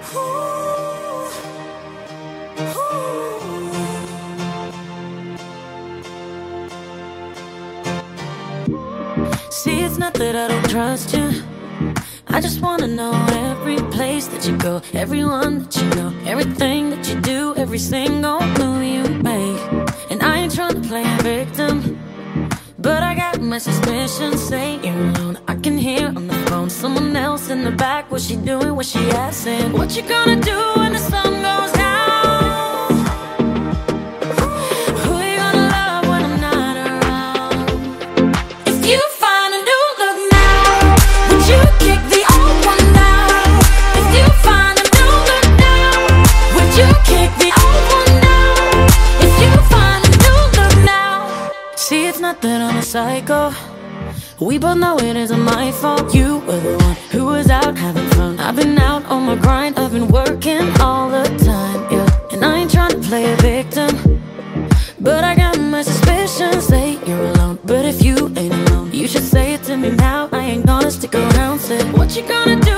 See, it's not that I don't trust you. I just wanna know every place that you go, everyone that you know, everything that you do, every single move you make. And I ain't trying to play a victim, but I got my suspicions. Say you're alone, I can hear on the phone someone else in the back. What's she doing, what's she asking? What you gonna do when the sun goes down? Who you gonna love when I'm not around? If you find a new look now, would you kick the old one down? If you find a new look now, would you kick the old one down? If you find a new look now. See, it's not that I'm a psycho, we both know it isn't my fault. You were the one who was out having fun. I've been out on my grind, I've been working all the time, yeah. And I ain't trying to play a victim, but I got my suspicions. Say you're alone, but if you ain't alone, you should say it to me now. I ain't gonna stick around. Say what you gonna do